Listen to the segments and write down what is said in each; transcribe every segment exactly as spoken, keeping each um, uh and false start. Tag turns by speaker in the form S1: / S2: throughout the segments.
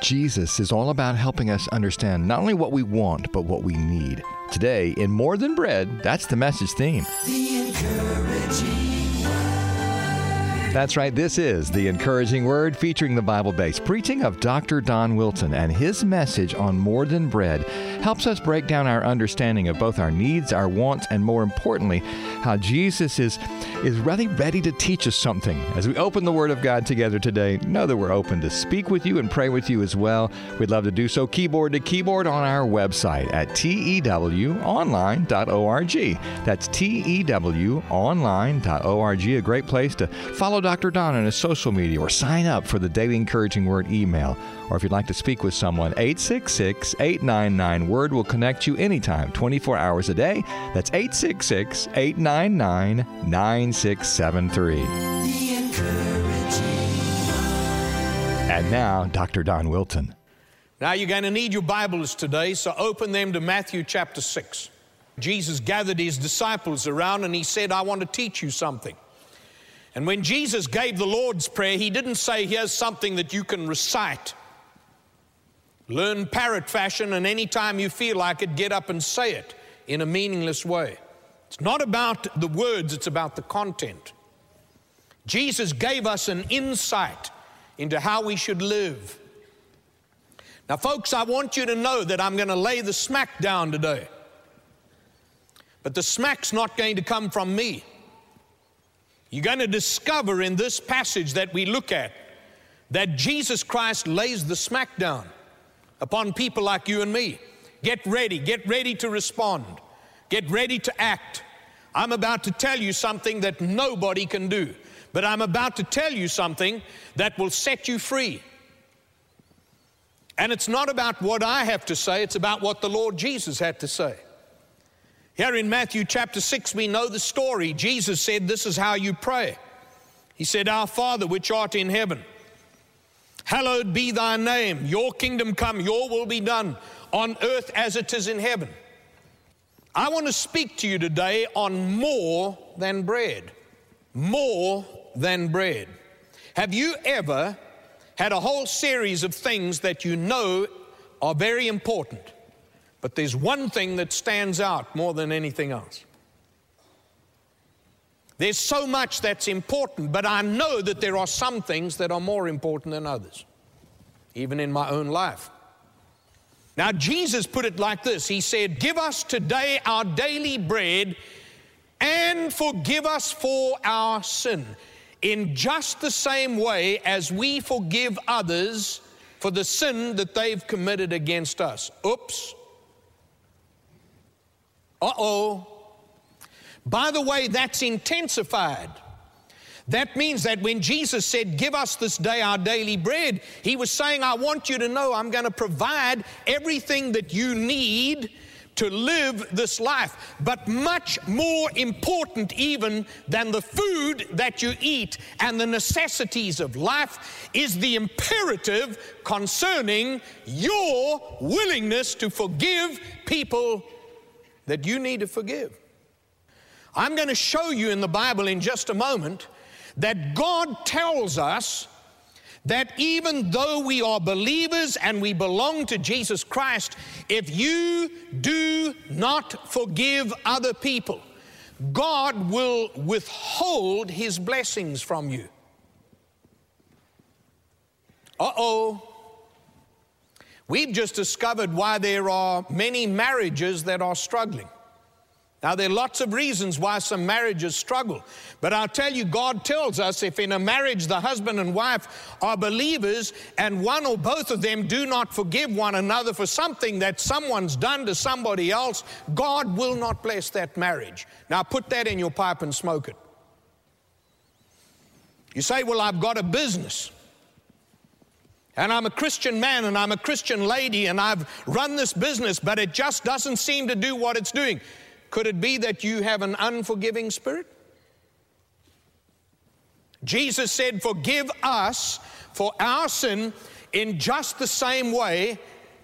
S1: Jesus is all about helping us understand not only what we want, but what we need. Today, in More Than Bread, that's the message theme.
S2: The encouraging
S1: That's right, this is The Encouraging Word, featuring the Bible-based preaching of Doctor Don Wilton, and his message on More Than Bread helps us break down our understanding of both our needs, our wants, and more importantly, how Jesus is, is really ready to teach us something. As we open the Word of God together today, know that we're open to speak with you and pray with you as well. We'd love to do so keyboard to keyboard on our website at T E W online dot org. That's T E W online dot org, a great place to follow Doctor Don on his social media or sign up for the Daily Encouraging Word email. Or if you'd like to speak with someone, eight six six, eight nine nine, WORD will connect you anytime, twenty-four hours a day. That's eight six six, eight nine nine, nine six seven three.
S2: The encouraging
S1: And now, Doctor Don Wilton.
S3: Now you're going to need your Bibles today, so open them to Matthew chapter six. Jesus gathered his disciples around and he said, I want to teach you something. And when Jesus gave the Lord's Prayer, he didn't say, here's something that you can recite. Learn parrot fashion, and anytime you feel like it, get up and say it in a meaningless way. It's not about the words, it's about the content. Jesus gave us an insight into how we should live. Now, folks, I want you to know that I'm going to lay the smack down today. But the smack's not going to come from me. You're going to discover in this passage that we look at that Jesus Christ lays the smack down upon people like you and me. Get ready, get ready to respond. Get ready to act. I'm about to tell you something that nobody can do, but I'm about to tell you something that will set you free. And it's not about what I have to say, it's about what the Lord Jesus had to say. Here in Matthew chapter six, we know the story. Jesus said, this is how you pray. He said, Our Father, which art in heaven, hallowed be thy name. Your kingdom come, your will be done on earth as it is in heaven. I want to speak to you today on more than bread. More than bread. Have you ever had a whole series of things that you know are very important, but there's one thing that stands out more than anything else? There's so much that's important, but I know that there are some things that are more important than others, even in my own life. Now, Jesus put it like this. He said, give us today our daily bread and forgive us for our sin in just the same way as we forgive others for the sin that they've committed against us. Oops. Uh-oh. By the way, that's intensified. That means that when Jesus said, give us this day our daily bread, he was saying, I want you to know I'm going to provide everything that you need to live this life. But much more important even than the food that you eat and the necessities of life is the imperative concerning your willingness to forgive people that you need to forgive. I'm going to show you in the Bible in just a moment that God tells us that even though we are believers and we belong to Jesus Christ, if you do not forgive other people, God will withhold his blessings from you. Uh-oh. We've just discovered why there are many marriages that are struggling. Now, there are lots of reasons why some marriages struggle, but I'll tell you, God tells us if in a marriage the husband and wife are believers and one or both of them do not forgive one another for something that someone's done to somebody else, God will not bless that marriage. Now, put that in your pipe and smoke it. You say, well, I've got a business, and I'm a Christian man and I'm a Christian lady and I've run this business, but it just doesn't seem to do what it's doing. Could it be that you have an unforgiving spirit? Jesus said, forgive us for our sin in just the same way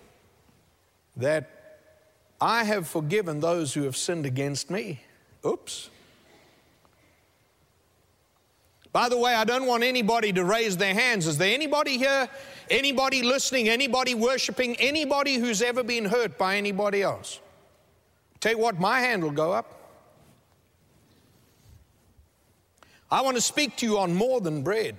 S3: that I have forgiven those who have sinned against me. Oops. By the way, I don't want anybody to raise their hands. Is there anybody here, anybody listening, anybody worshiping, anybody who's ever been hurt by anybody else? Tell you what, my hand will go up. I want to speak to you on more than bread.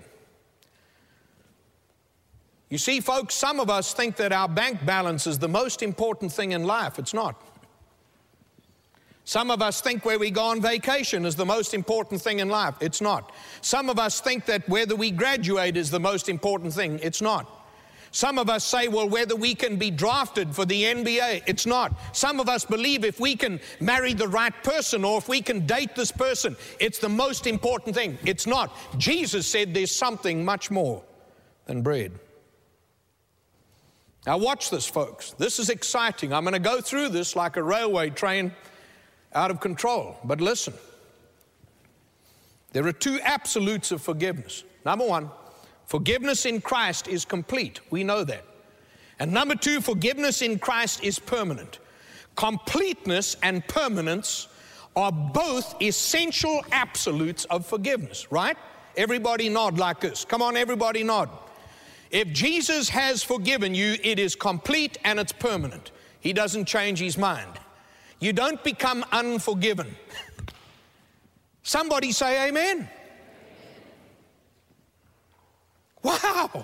S3: You see, folks, some of us think that our bank balance is the most important thing in life. It's not. Some of us think where we go on vacation is the most important thing in life. It's not. Some of us think that whether we graduate is the most important thing. It's not. Some of us say, well, whether we can be drafted for the N B A. It's not. Some of us believe if we can marry the right person or if we can date this person, it's the most important thing. It's not. Jesus said there's something much more than bread. Now watch this, folks. This is exciting. I'm going to go through this like a railway train out of control. But listen, there are two absolutes of forgiveness. Number one, forgiveness in Christ is complete. We know that. And number two, forgiveness in Christ is permanent. Completeness and permanence are both essential absolutes of forgiveness, right? Everybody nod like this. Come on, everybody nod. If Jesus has forgiven you, it is complete and it's permanent. He doesn't change his mind. You don't become unforgiven. Somebody say amen. Wow.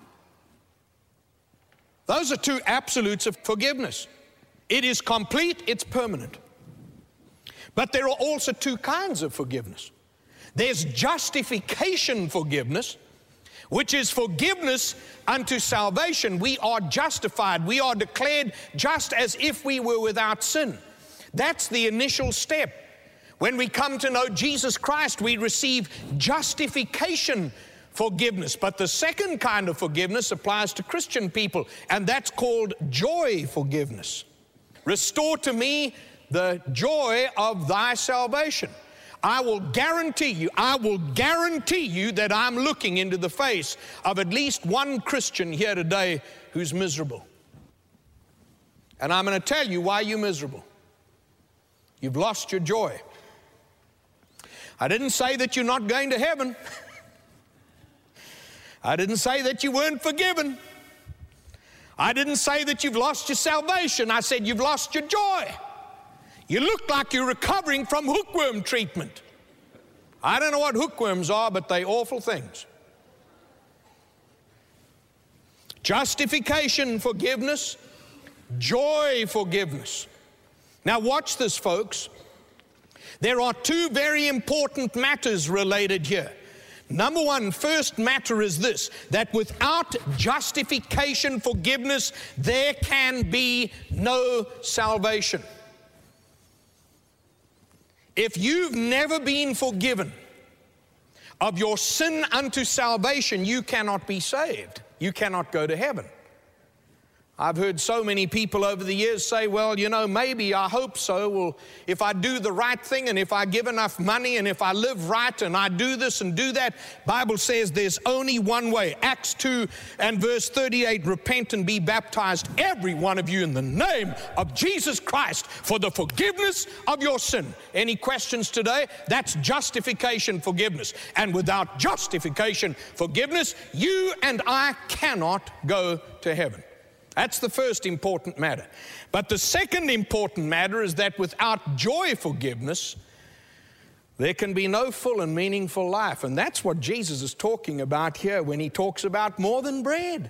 S3: Those are two absolutes of forgiveness. It is complete, it's permanent. But there are also two kinds of forgiveness. There's justification forgiveness, which is forgiveness unto salvation. We are justified. We are declared just as if we were without sin. That's the initial step. When we come to know Jesus Christ, we receive justification forgiveness. But the second kind of forgiveness applies to Christian people, and that's called joy forgiveness. Restore to me the joy of thy salvation. I will guarantee you, I will guarantee you that I'm looking into the face of at least one Christian here today who's miserable. And I'm going to tell you why you're miserable. You've lost your joy. I didn't say that you're not going to heaven. I didn't say that you weren't forgiven. I didn't say that you've lost your salvation. I said you've lost your joy. You look like you're recovering from hookworm treatment. I don't know what hookworms are, but they're awful things. Justification, forgiveness. Joy, forgiveness. Now watch this, folks. There are two very important matters related here. Number one, first matter is this, that without justification, forgiveness, there can be no salvation. If you've never been forgiven of your sin unto salvation, you cannot be saved. You cannot go to heaven. I've heard so many people over the years say, well, you know, maybe, I hope so. Well, if I do the right thing and if I give enough money and if I live right and I do this and do that, Bible says there's only one way. Acts two and verse thirty-eight, repent and be baptized, every one of you, in the name of Jesus Christ for the forgiveness of your sin. Any questions today? That's justification forgiveness. And without justification forgiveness, you and I cannot go to heaven. That's the first important matter. But the second important matter is that without joy forgiveness, there can be no full and meaningful life. And that's what Jesus is talking about here when he talks about more than bread.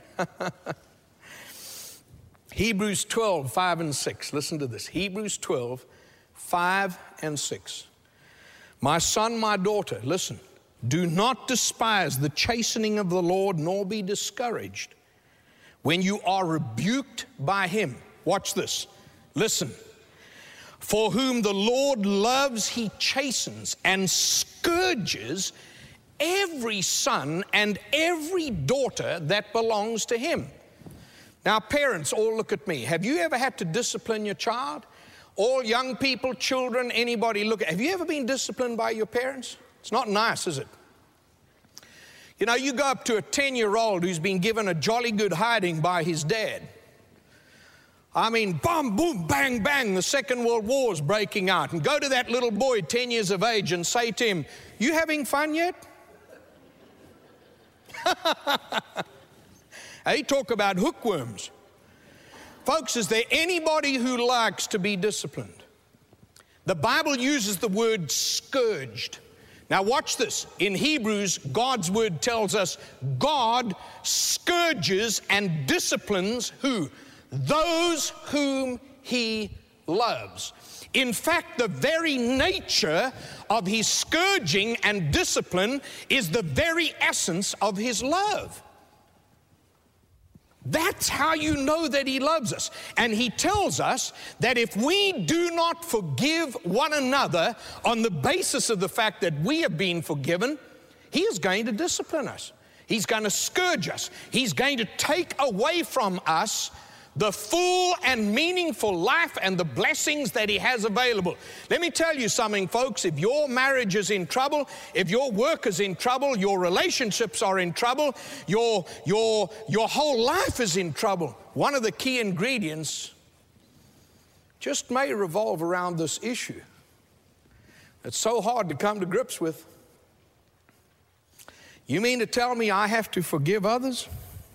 S3: Hebrews twelve, five and six. Listen to this. Hebrews twelve, five and six. My son, my daughter, listen. Do not despise the chastening of the Lord, nor be discouraged when you are rebuked by him. Watch this. Listen. For whom the Lord loves, he chastens and scourges every son and every daughter that belongs to him. Now, parents, all look at me. Have you ever had to discipline your child? All young people, children, anybody, look at, have you ever been disciplined by your parents? It's not nice, is it? You know, you go up to a ten-year-old who's been given a jolly good hiding by his dad. I mean, boom, boom, bang, bang, the Second World War's breaking out. And go to that little boy, ten years of age, and say to him, you having fun yet? Hey, talk about hookworms. Folks, is there anybody who likes to be disciplined? The Bible uses the word scourged. Now watch this. In Hebrews, God's word tells us God scourges and disciplines who? Those whom He loves. In fact, the very nature of His scourging and discipline is the very essence of His love. That's how you know that He loves us. And He tells us that if we do not forgive one another on the basis of the fact that we have been forgiven, He is going to discipline us. He's going to scourge us. He's going to take away from us the full and meaningful life and the blessings that He has available. Let me tell you something, folks. If your marriage is in trouble, if your work is in trouble, your relationships are in trouble, your, your, your whole life is in trouble, one of the key ingredients just may revolve around this issue. It's so hard to come to grips with. You mean to tell me I have to forgive others?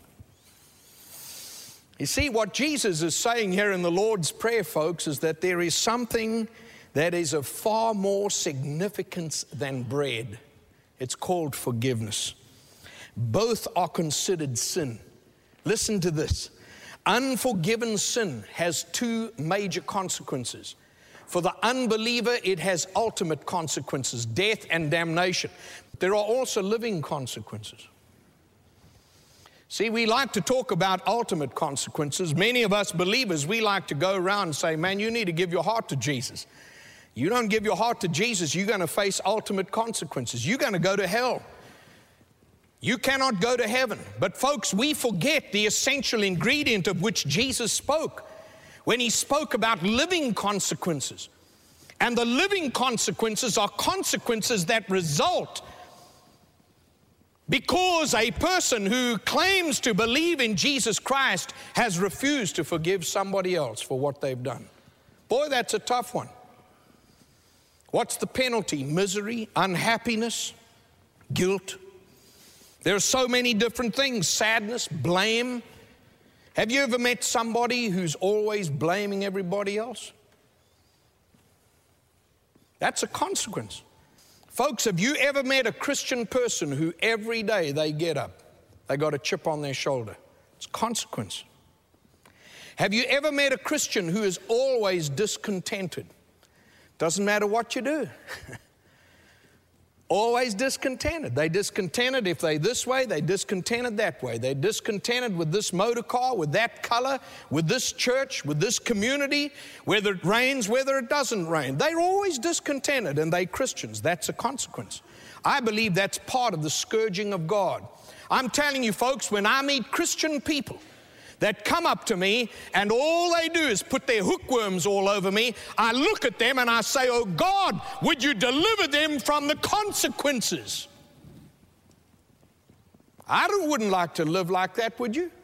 S3: You see, what Jesus is saying here in the Lord's Prayer, folks, is that there is something that is of far more significance than bread. It's called forgiveness. Both are considered sin. Listen to this. Unforgiven sin has two major consequences. For the unbeliever, it has ultimate consequences, death and damnation. There are also living consequences. See, we like to talk about ultimate consequences. Many of us believers, we like to go around and say, man, you need to give your heart to Jesus. You don't give your heart to Jesus, you're going to face ultimate consequences. You're going to go to hell. You cannot go to heaven. But folks, we forget the essential ingredient of which Jesus spoke when He spoke about living consequences. And the living consequences are consequences that result because a person who claims to believe in Jesus Christ has refused to forgive somebody else for what they've done. Boy, that's a tough one. What's the penalty? Misery, unhappiness, guilt. There are so many different things. Sadness, blame. Have you ever met somebody who's always blaming everybody else? That's a consequence. Folks, have you ever met a Christian person who every day they get up, they got a chip on their shoulder? It's a consequence. Have you ever met a Christian who is always discontented? Doesn't matter what you do. Always discontented. They discontented if they this way, they discontented that way. They discontented with this motor car, with that color, with this church, with this community, whether it rains, whether it doesn't rain. They're always discontented, and they're Christians. That's a consequence. I believe that's part of the scourging of God. I'm telling you, folks, when I meet Christian people that come up to me and all they do is put their hookworms all over me, I look at them and I say, oh God, would you deliver them from the consequences? I wouldn't like to live like that, would you?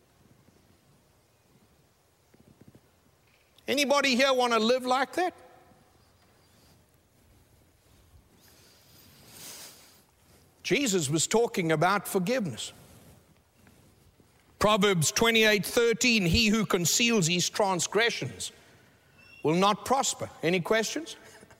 S3: Anybody here want to live like that? Jesus was talking about forgiveness. Proverbs twenty-eight thirteen, he who conceals his transgressions will not prosper. Any questions?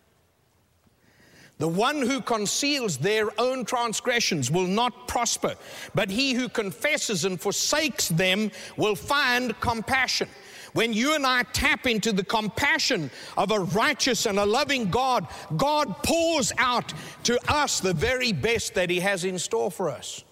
S3: The one who conceals their own transgressions will not prosper, but he who confesses and forsakes them will find compassion. When you and I tap into the compassion of a righteous and a loving God, God pours out to us the very best that He has in store for us.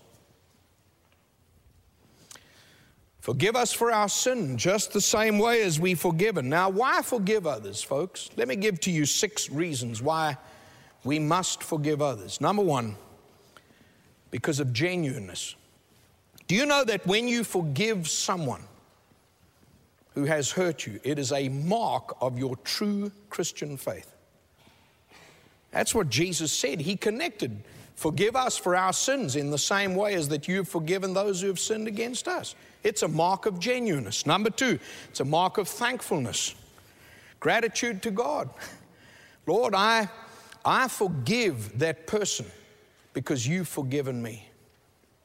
S3: Forgive us for our sin just the same way as we've forgiven. Now, why forgive others, folks? Let me give to you six reasons why we must forgive others. Number one, because of genuineness. Do you know that when you forgive someone who has hurt you, it is a mark of your true Christian faith? That's what Jesus said. He connected, forgive us for our sins in the same way as that you've forgiven those who have sinned against us. It's a mark of genuineness. Number two, it's a mark of thankfulness. Gratitude to God. Lord, I, I forgive that person because you've forgiven me.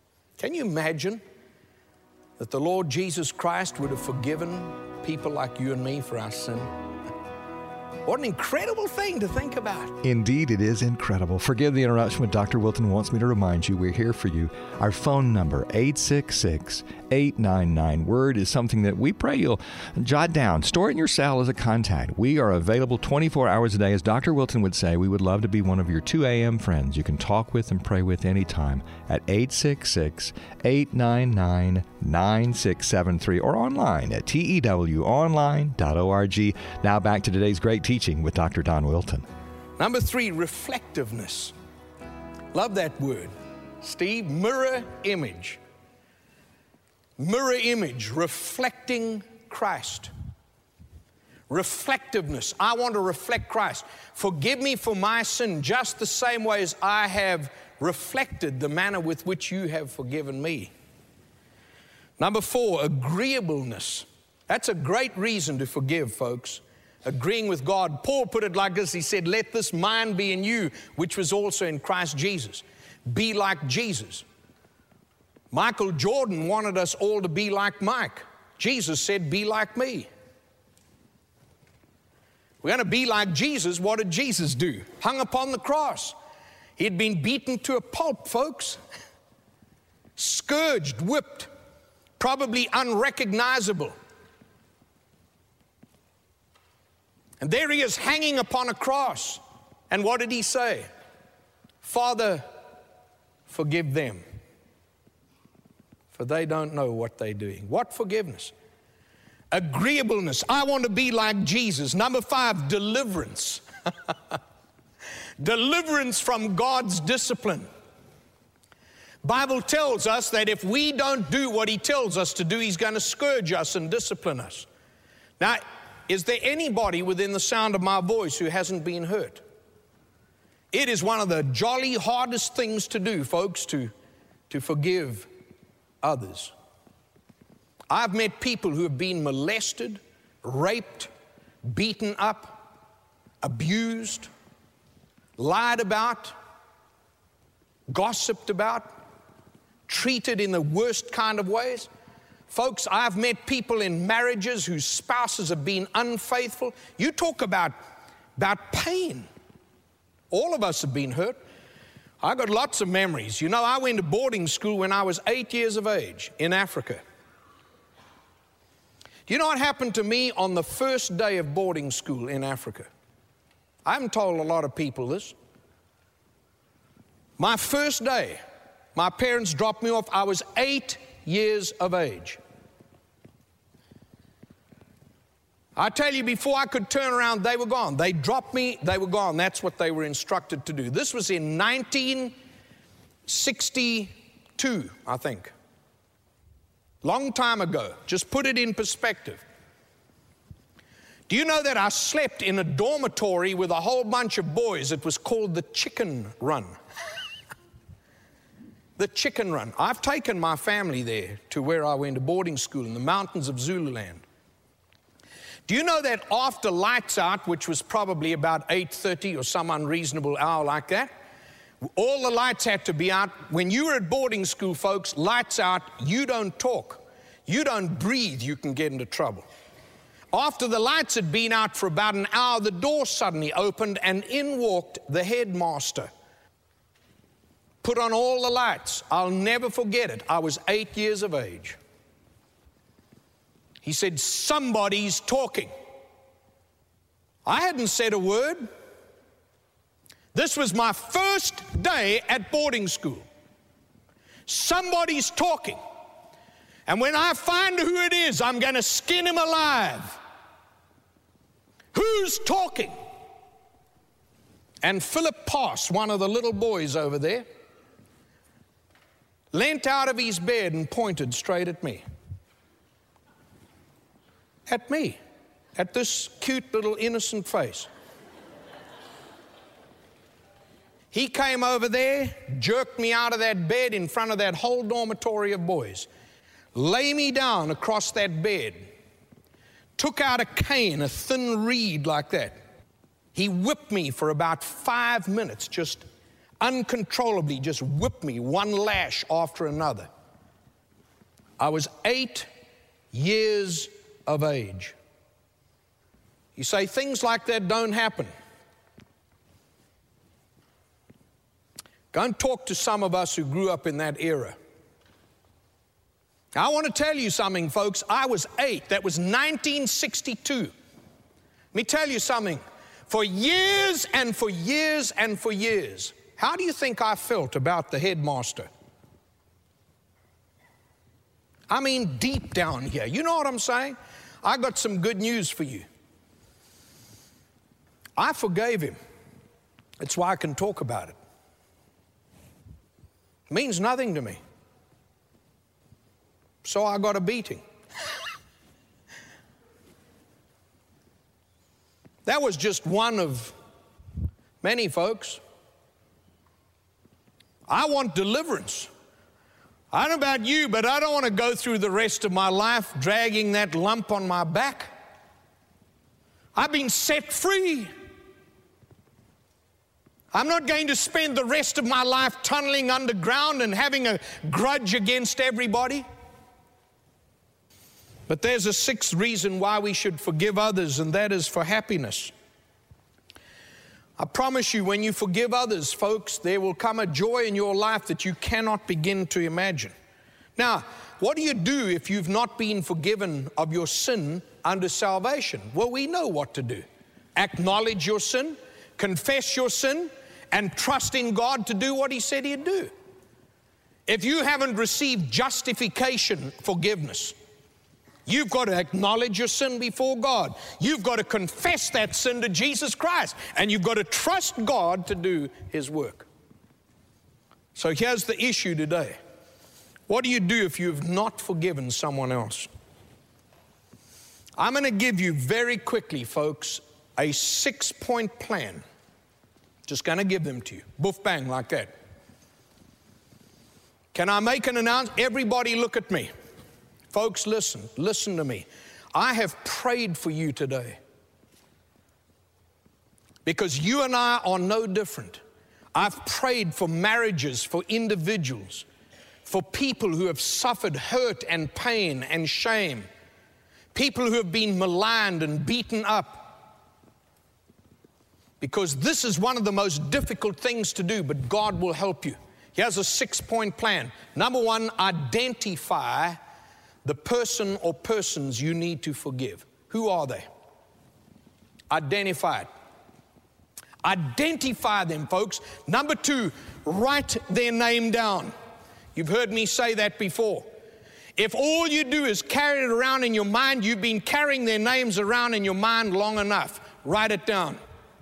S3: Can you imagine that the Lord Jesus Christ would have forgiven people like you and me for our sin? What an incredible thing to think about.
S1: Indeed, it is incredible. Forgive the interruption, but Doctor Wilton wants me to remind you we're here for you. Our phone number, eight six six, eight nine nine, WORD, is something that we pray you'll jot down. Store it in your cell as a contact. We are available twenty-four hours a day. As Doctor Wilton would say, we would love to be one of your two a.m. friends you can talk with and pray with anytime at eight six six, eight nine nine, nine six seven three or online at tew online dot org. Now back to today's great teaching with Doctor Don Wilton.
S3: Number three, reflectiveness. Love that word, Steve. Mirror image. Mirror image, reflecting Christ. Reflectiveness. I want to reflect Christ. Forgive me for my sin just the same way as I have reflected the manner with which you have forgiven me. Number four, agreeableness. That's a great reason to forgive, folks. Agreeing with God. Paul put it like this. He said, let this mind be in you, which was also in Christ Jesus. Be like Jesus. Michael Jordan wanted us all to be like Mike. Jesus said, be like me. We're going to be like Jesus. What did Jesus do? Hung upon the cross. He had been beaten to a pulp, folks. Scourged, whipped, probably unrecognizable. And there he is hanging upon a cross. And what did he say? Father, forgive them, for they don't know what they're doing. What forgiveness? Agreeableness. I want to be like Jesus. Number five, deliverance. Deliverance from God's discipline. Bible tells us that if we don't do what he tells us to do, he's going to scourge us and discipline us. Now, is there anybody within the sound of my voice who hasn't been hurt? It is one of the jolly hardest things to do, folks, to, to forgive others. I've met people who have been molested, raped, beaten up, abused, lied about, gossiped about, treated in the worst kind of ways. Folks, I've met people in marriages whose spouses have been unfaithful. You talk about, about pain. All of us have been hurt. I got lots of memories. You know, I went to boarding school when I was eight years of age in Africa. Do you know what happened to me on the first day of boarding school in Africa? I haven't told a lot of people this. My first day, my parents dropped me off. I was eight years of age. I tell you, before I could turn around, they were gone. They dropped me, they were gone. That's what they were instructed to do. This was in nineteen sixty-two, I think. Long time ago. Just put it in perspective. Do you know that I slept in a dormitory with a whole bunch of boys? It was called the Chicken Run. The Chicken Run. I've taken my family there to where I went to boarding school in the mountains of Zululand. Do you know that after lights out, which was probably about eight thirty or some unreasonable hour like that, all the lights had to be out. When you were at boarding school, folks, lights out, you don't talk. You don't breathe, you can get into trouble. After the lights had been out for about an hour, the door suddenly opened and in walked the headmaster. Put on all the lights. I'll never forget it. I was eight years of age. He said, somebody's talking. I hadn't said a word. This was my first day at boarding school. Somebody's talking. And when I find who it is, I'm going to skin him alive. Who's talking? And Philip Pass, one of the little boys over there, leant out of his bed and pointed straight at me. At me. At this cute little innocent face. He came over there, jerked me out of that bed in front of that whole dormitory of boys, lay me down across that bed, took out a cane, a thin reed like that. He whipped me for about five minutes, just uncontrollably just whipped me, one lash after another. I was eight years of age. You say things like that don't happen. Go and talk to some of us who grew up in that era. I want to tell you something, folks. I was eight. That was nineteen sixty-two. Let me tell you something. For years and for years and for years, how do you think I felt about the headmaster? I mean, deep down here. You know what I'm saying? I got some good news for you. I forgave him. That's why I can talk about it. It means nothing to me. So I got a beating. That was just one of many, folks. I want deliverance. I don't know about you, but I don't want to go through the rest of my life dragging that lump on my back. I've been set free. I'm not going to spend the rest of my life tunneling underground and having a grudge against everybody. But there's a sixth reason why we should forgive others, and that is for happiness. I promise you, when you forgive others, folks, there will come a joy in your life that you cannot begin to imagine. Now, what do you do if you've not been forgiven of your sin under salvation? Well, we know what to do. Acknowledge your sin, confess your sin, and trust in God to do what He said He'd do. If you haven't received justification, forgiveness, you've got to acknowledge your sin before God. You've got to confess that sin to Jesus Christ. And you've got to trust God to do His work. So here's the issue today. What do you do if you've not forgiven someone else? I'm going to give you very quickly, folks, a six-point plan. Just going to give them to you. Boof, bang, like that. Can I make an announcement? Everybody look at me. Folks, listen, listen to me. I have prayed for you today because you and I are no different. I've prayed for marriages, for individuals, for people who have suffered hurt and pain and shame, people who have been maligned and beaten up, because this is one of the most difficult things to do, but God will help you. Here's a six-point plan. Number one, identify the person or persons you need to forgive. Who are they? Identify it. Identify them, folks. Number two, write their name down. You've heard me say that before. If all you do is carry it around in your mind, you've been carrying their names around in your mind long enough. Write it down.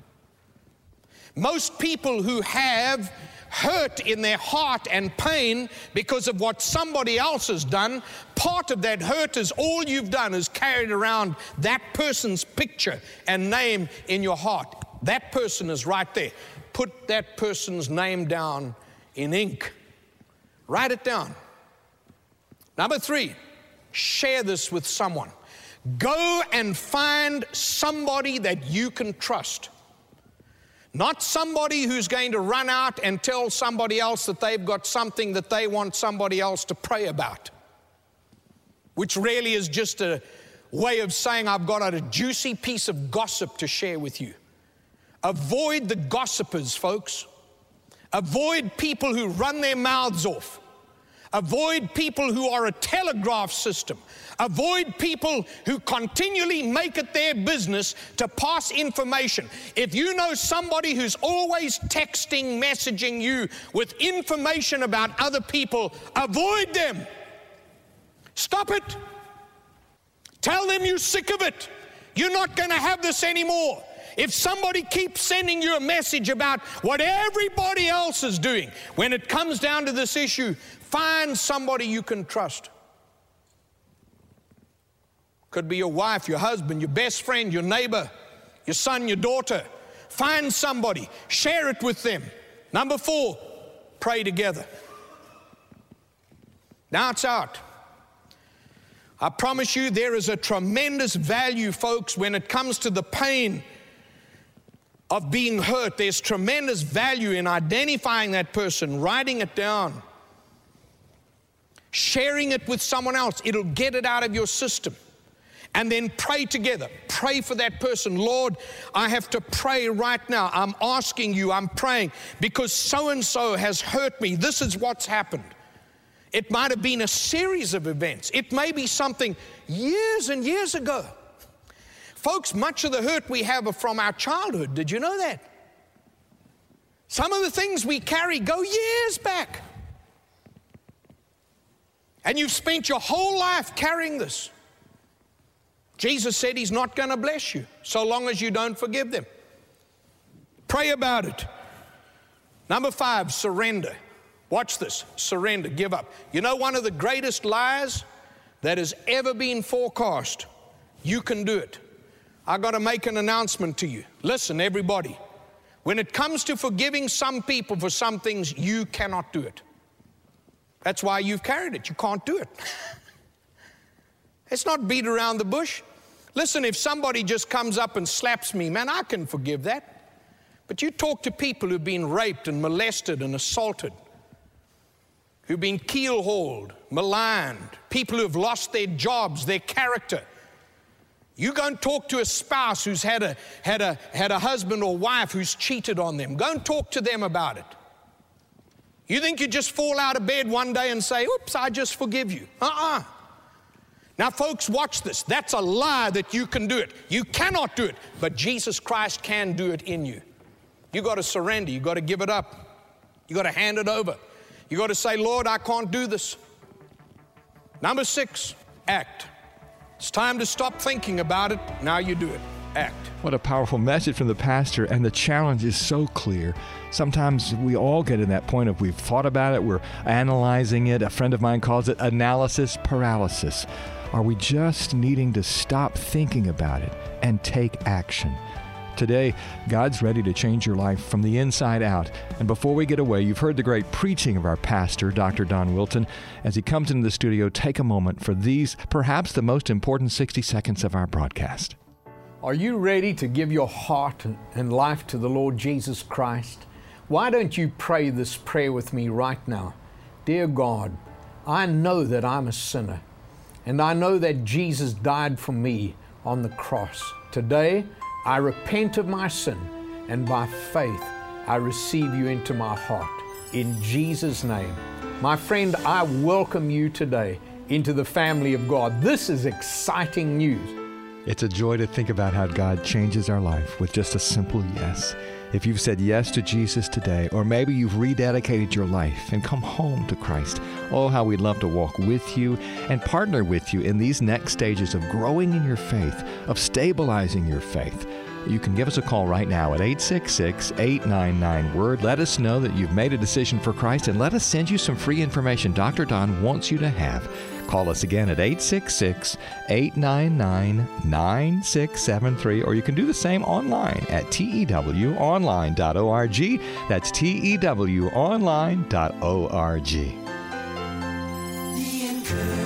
S3: Most people who have hurt in their heart and pain because of what somebody else has done, part of that hurt is all you've done is carried around that person's picture and name in your heart. That person is right there. Put that person's name down in ink. Write it down. Number three, share this with someone. Go and find somebody that you can trust. Not somebody who's going to run out and tell somebody else that they've got something that they want somebody else to pray about, which really is just a way of saying, I've got a juicy piece of gossip to share with you. Avoid the gossipers, folks. Avoid people who run their mouths off. Avoid people who are a telegraph system. Avoid people who continually make it their business to pass information. If you know somebody who's always texting, messaging you with information about other people, avoid them. Stop it. Tell them you're sick of it. You're not going to have this anymore. If somebody keeps sending you a message about what everybody else is doing, when it comes down to this issue, find somebody you can trust. Could be your wife, your husband, your best friend, your neighbor, your son, your daughter. Find somebody. Share it with them. Number four, pray together. Now it's out. I promise you there is a tremendous value, folks, when it comes to the pain of being hurt. There's tremendous value in identifying that person, writing it down, sharing it with someone else. It'll get it out of your system. And then pray together. Pray for that person. Lord, I have to pray right now. I'm asking you, I'm praying because so-and-so has hurt me. This is what's happened. It might have been a series of events. It may be something years and years ago. Folks, much of the hurt we have are from our childhood. Did you know that? Some of the things we carry go years back. And you've spent your whole life carrying this. Jesus said He's not going to bless you so long as you don't forgive them. Pray about it. Number five, surrender. Watch this. Surrender. Give up. You know one of the greatest lies that has ever been forecast? You can do it. I got to make an announcement to you. Listen, everybody. When it comes to forgiving some people for some things, you cannot do it. That's why you've carried it. You can't do it. It's not beat around the bush. Listen, if somebody just comes up and slaps me, man, I can forgive that. But you talk to people who've been raped and molested and assaulted, who've been keel-hauled, maligned, people who've lost their jobs, their character. You go and talk to a spouse who's had a, had a, had a husband or wife who's cheated on them. Go and talk to them about it. You think you just fall out of bed one day and say, oops, I just forgive you. Uh-uh. Now, folks, watch this. That's a lie that you can do it. You cannot do it, but Jesus Christ can do it in you. You got to surrender. You got to give it up. You got to hand it over. You got to say, Lord, I can't do this. Number six, act. It's time to stop thinking about it. Now you do it. Act.
S1: What a powerful message from the pastor, and the challenge is so clear. Sometimes we all get in that point of we've thought about it, we're analyzing it. A friend of mine calls it analysis paralysis. Are we just needing to stop thinking about it and take action? Today, God's ready to change your life from the inside out. And before we get away, you've heard the great preaching of our pastor, Doctor Don Wilton. As he comes into the studio, take a moment for these, perhaps the most important sixty seconds of our broadcast.
S4: Are you ready to give your heart and life to the Lord Jesus Christ? Why don't you pray this prayer with me right now? Dear God, I know that I'm a sinner, and I know that Jesus died for me on the cross. Today, I repent of my sin, and by faith, I receive you into my heart. In Jesus' name. My friend, I welcome you today into the family of God. This is exciting news.
S1: It's a joy to think about how God changes our life with just a simple yes. If you've said yes to Jesus today, or maybe you've rededicated your life and come home to Christ, oh, how we'd love to walk with you and partner with you in these next stages of growing in your faith, of stabilizing your faith. You can give us a call right now at eight six six, eight nine nine, WORD. Let us know that you've made a decision for Christ, and let us send you some free information Doctor Don wants you to have. Call us again at eight six six, eight nine nine, nine six seven three, or you can do the same online at T E W online dot org. That's T E W online dot org.
S2: The Encouragement.